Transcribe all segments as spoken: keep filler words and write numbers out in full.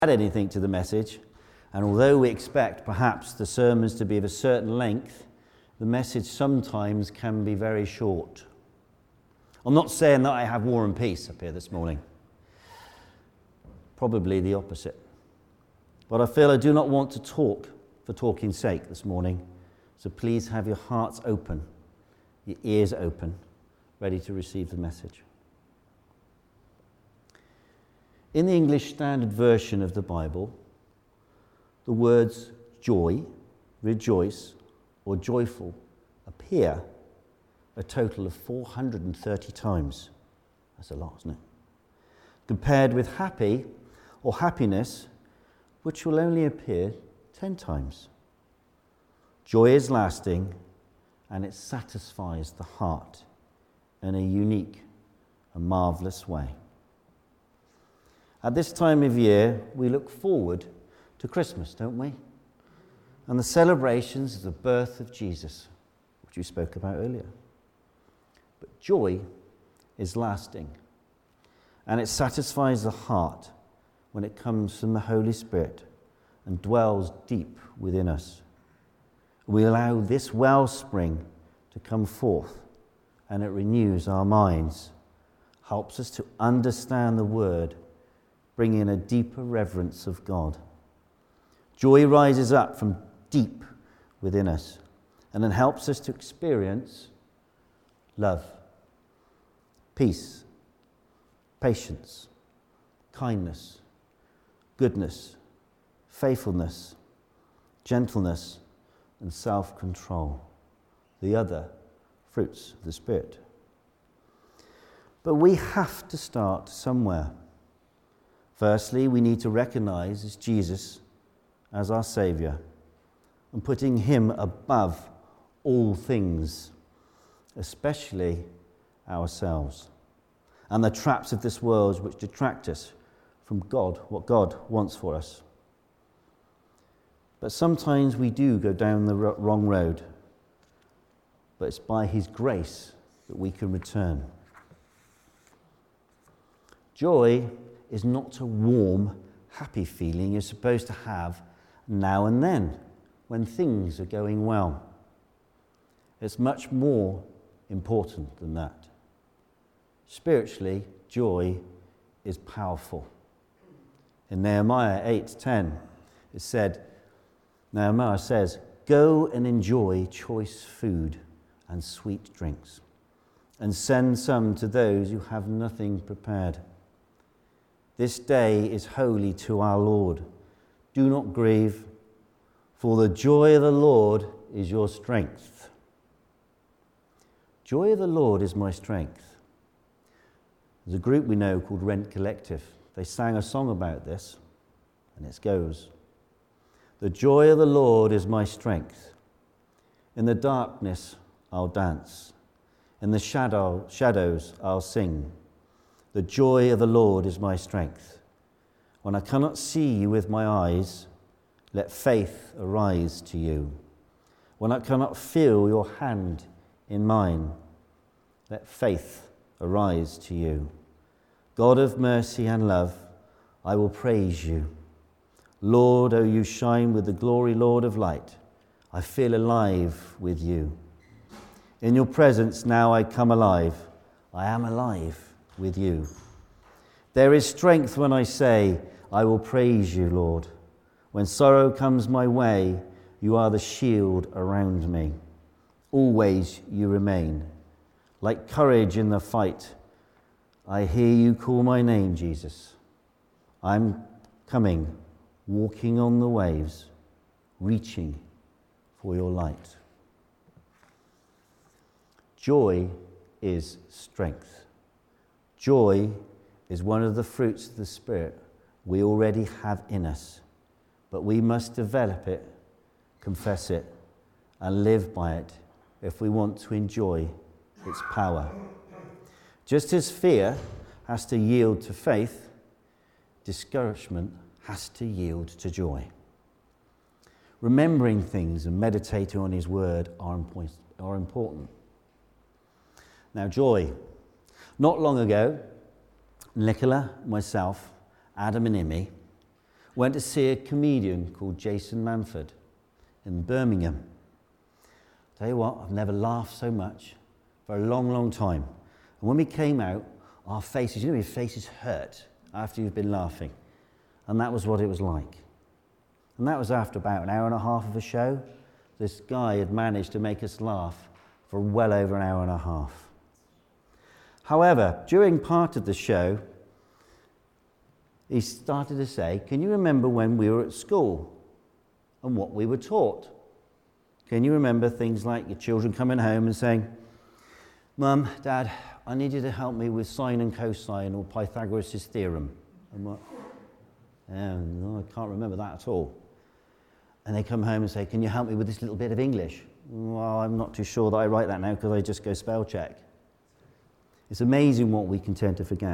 add anything to the message, and although we expect perhaps the sermons to be of a certain length, the message sometimes can be very short. I'm not saying that I have War and Peace up here this morning. Probably the opposite. But I feel I do not want to talk for talking's sake this morning, so please have your hearts open, your ears open, ready to receive the message. In the English Standard Version of the Bible, the words joy, rejoice, or joyful appear a total of four hundred thirty times. That's a lot, isn't it? Compared with happy or happiness, which will only appear ten times. Joy is lasting, and it satisfies the heart in a unique and marvellous way. At this time of year, we look forward to Christmas, don't we? And the celebrations of the birth of Jesus, which we spoke about earlier. But joy is lasting, and it satisfies the heart when it comes from the Holy Spirit and dwells deep within us. We allow this wellspring to come forth, and it renews our minds, helps us to understand the Word, bringing a deeper reverence of God. Joy rises up from deep within us and then helps us to experience love, peace, patience, kindness, goodness, faithfulness, gentleness, and self-control, the other fruits of the Spirit. But we have to start somewhere. Firstly, we need to recognize as Jesus as our Saviour and putting him above all things, especially ourselves, and the traps of this world which detract us from God, what God wants for us. But sometimes we do go down the wrong road, but it's by his grace that we can return. Joy is not a warm, happy feeling you're supposed to have now and then when things are going well. It's much more important than that. Spiritually, joy is powerful. In Nehemiah eight ten, it said, Nehemiah says, "Go and enjoy choice food and sweet drinks, and send some to those who have nothing prepared. This day is holy to our Lord. Do not grieve, for the joy of the Lord is your strength." Joy of the Lord is my strength. There's a group we know called Rent Collective. They sang a song about this, and it goes, "The joy of the Lord is my strength. In the darkness I'll dance. In the shadow, shadows I'll sing. The joy of the Lord is my strength. When I cannot see you with my eyes, let faith arise to you. When I cannot feel your hand in mine, let faith arise to you. God of mercy and love, I will praise you. Lord, O you shine with the glory, Lord of light. I feel alive with you. In your presence now I come alive. I am alive with you. There is strength when I say, I will praise you, Lord. When sorrow comes my way, you are the shield around me. Always you remain. Like courage in the fight, I hear you call my name, Jesus. I'm coming, walking on the waves, reaching for your light. Joy is strength. Joy is one of the fruits of the Spirit we already have in us, but we must develop it, confess it, and live by it if we want to enjoy its power. Just as fear has to yield to faith, discouragement has to yield to joy. Remembering things and meditating on his word are important. Now, joy. Not long ago, Nicola, myself, Adam and Imi, Went to see a comedian called Jason Manford in Birmingham. Tell you what, I've never laughed so much for a long, long time. And when we came out, our faces, you know, your faces hurt after you've been laughing. And that was what it was like. And that was after about an hour and a half of a show. This guy had managed to make us laugh for well over an hour and a half. However, during part of the show, he started to say, can you remember when we were at school and what we were taught? Can you remember things like your children coming home and saying, Mum, Dad, I need you to help me with sine and cosine or Pythagoras' theorem? And what? Yeah, no, I can't remember that at all. And they come home and say, can you help me with this little bit of English? Well, I'm not too sure that I write that now because I just go spell check. It's amazing what we can tend to forget.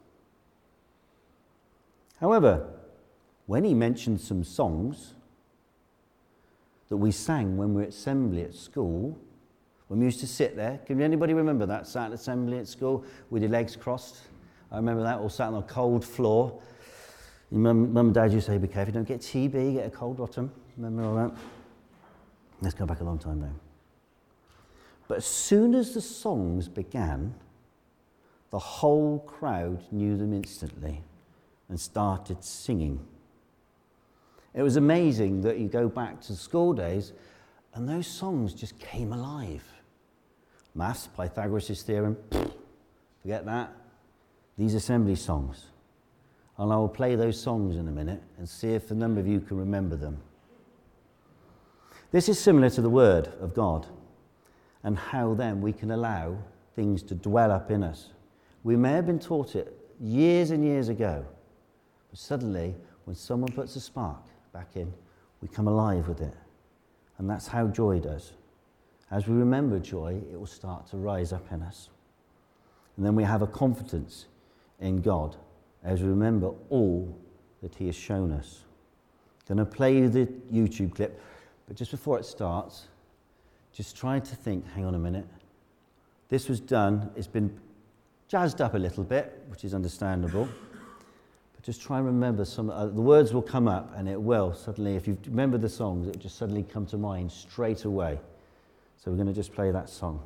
However, when he mentioned some songs that we sang when we were at assembly at school, when we used to sit there, can anybody remember that? Sat at assembly at school with your legs crossed? I remember that, all sat on a cold floor. Your mum, mum and dad used to say, be careful, don't get T B, get a cold bottom. Remember all that? Let's go back a long time now. But as soon as the songs began, the whole crowd knew them instantly and started singing. It was amazing that you go back to school days and those songs just came alive. Maths, Pythagoras' theorem, forget that. These assembly songs. And I will play those songs in a minute and see if a number of you can remember them. This is similar to the Word of God and how then we can allow things to dwell up in us. We may have been taught it years and years ago, but suddenly, when someone puts a spark back in, we come alive with it. And that's how joy does. As we remember joy, it will start to rise up in us. And then we have a confidence in God as we remember all that he has shown us. I'm going to play you the YouTube clip, but just before it starts, just try to think, hang on a minute. This was done, it's been jazzed up a little bit, which is understandable. Just try and remember some, uh, the words will come up and it will suddenly, if you remember the songs, it will just suddenly come to mind straight away. So we're going to just play that song.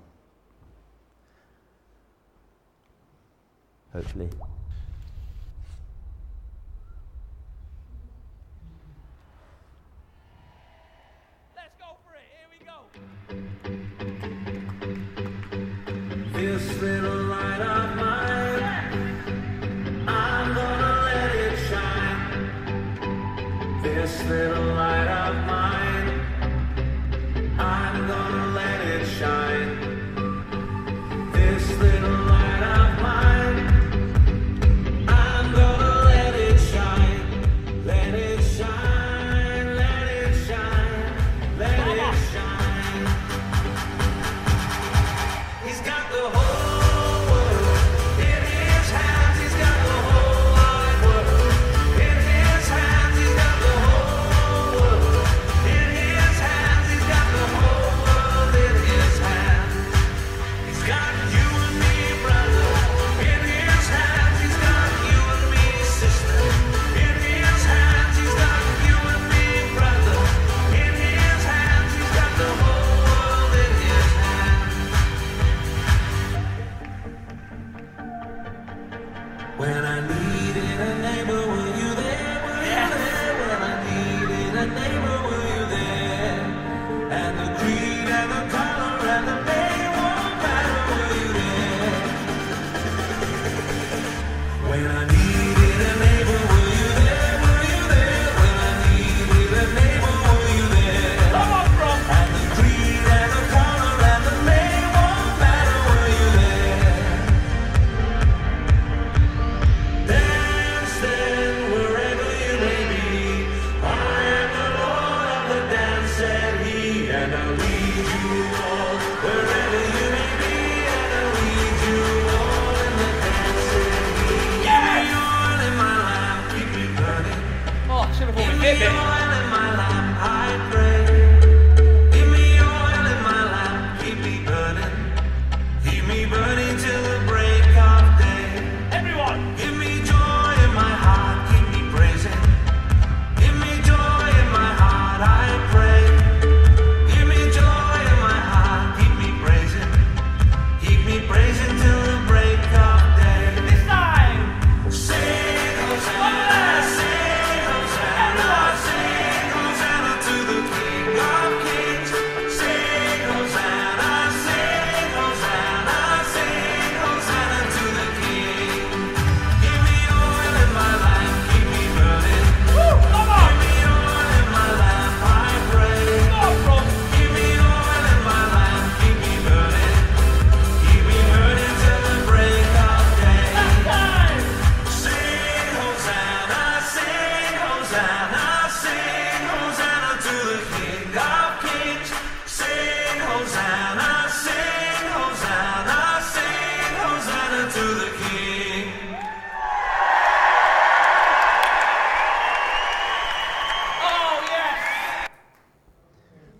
Hopefully. Let's go for it, here we go. This little light of mine, I'm gonna this little light of mine, I'm gonna let it shine. This little light of mine, I'm gonna let it shine. Let it shine, let it shine, let it shine. He's got the whole world in his hands. He's got the whole wide world in his hands. He's got the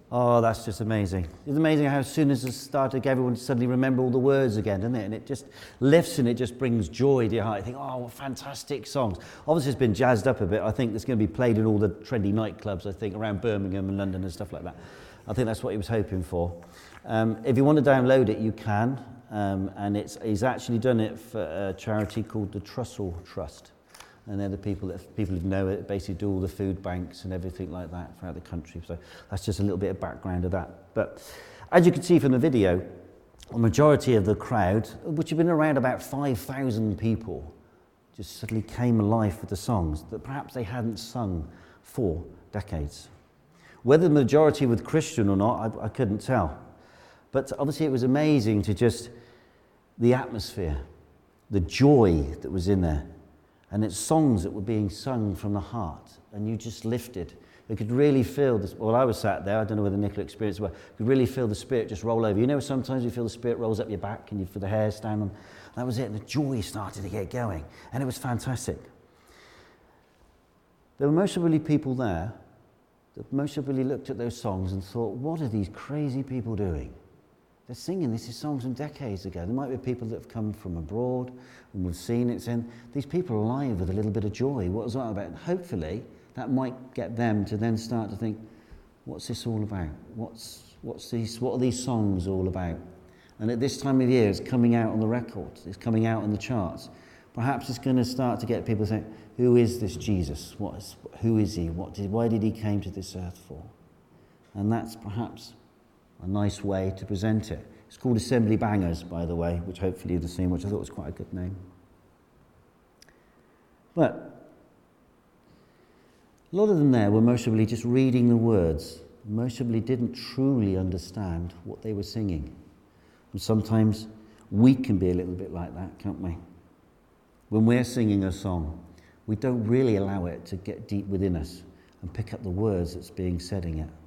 Oh, that's just amazing. It's amazing how as soon as it started, everyone suddenly remember all the words again, doesn't it? And it just lifts and it just brings joy to your heart. You think, oh, what fantastic songs. Obviously, it's been jazzed up a bit. I think it's going to be played in all the trendy nightclubs, I think, around Birmingham and London and stuff like that. I think that's what he was hoping for. Um, if you want to download it, you can. Um, and it's he's actually done it for a charity called the Trussell Trust. And they're the people that people who know it, basically do all the food banks and everything like that throughout the country. So that's just a little bit of background of that. But as you can see from the video, a majority of the crowd, which had been around about five thousand people, just suddenly came alive with the songs that perhaps they hadn't sung for decades. Whether the majority were Christian or not, I, I couldn't tell. But obviously it was amazing to just, the atmosphere, the joy that was in there. And it's songs that were being sung from the heart, and you just lifted. You could really feel this. Well, I was sat there. I don't know whether Nicola experienced it, but you could really feel the Spirit just roll over. You know, sometimes you feel the Spirit rolls up your back, and you feel the hair stand on. That was it, and the joy started to get going, and it was fantastic. There were most probably people there that most probably looked at those songs and thought, "What are these crazy people doing? They're singing this is songs from decades ago." There might be people that have come from abroad and we've seen it, and these people are alive with a little bit of joy. What was that about? And hopefully that might get them to then start to think, what's this all about? What's what's these what are these songs all about? And at this time of year, it's coming out on the records, it's coming out on the charts. Perhaps it's going to start to get people saying, who is this Jesus? What is who is he? What did why did he came to this earth for? And that's perhaps a nice way to present it. It's called Assembly Bangers, by the way, which hopefully you've seen, which I thought was quite a good name. But a lot of them there were most probably just reading the words. Most probably didn't truly understand what they were singing. And sometimes we can be a little bit like that, can't we? When we're singing a song, we don't really allow it to get deep within us and pick up the words that's being said in it.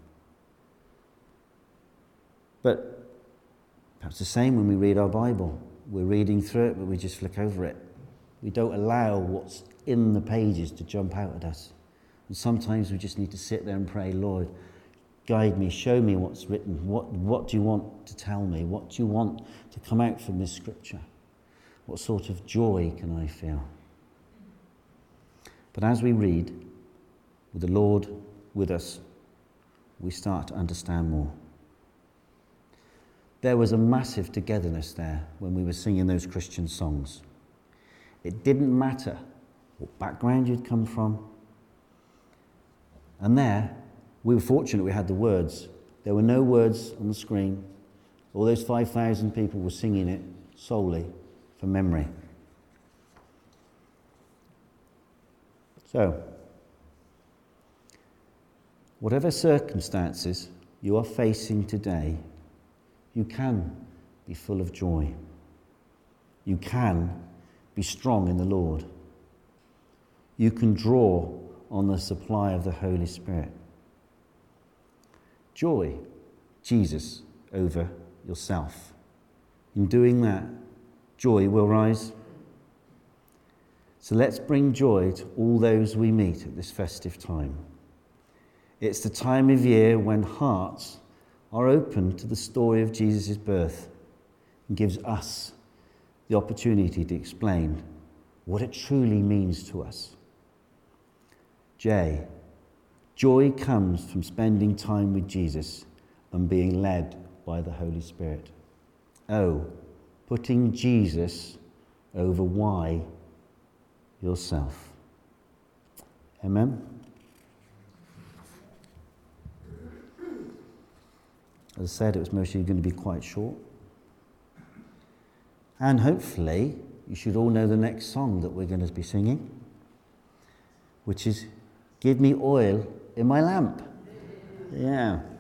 But perhaps the same when we read our Bible. We're reading through it, but we just flick over it. We don't allow what's in the pages to jump out at us. And sometimes we just need to sit there and pray, Lord, guide me, show me what's written. What, what do you want to tell me? What do you want to come out from this scripture? What sort of joy can I feel? But as we read, with the Lord with us, we start to understand more. There was a massive togetherness there when we were singing those Christian songs. It didn't matter what background you'd come from. And there, we were fortunate we had the words. There were no words on the screen. All those five thousand people were singing it solely from memory. So, whatever circumstances you are facing today, you can be full of joy. You can be strong in the Lord. You can draw on the supply of the Holy Spirit. Joy, Jesus over yourself. In doing that, joy will rise. So let's bring joy to all those we meet at this festive time. It's the time of year when hearts are open to the story of Jesus' birth and gives us the opportunity to explain what it truly means to us. J, joy comes from spending time with Jesus and being led by the Holy Spirit. O, putting Jesus over why yourself. Amen. As I said, it was mostly going to be quite short. And hopefully, you should all know the next song that we're going to be singing, which is Give Me Oil in My Lamp. Yeah.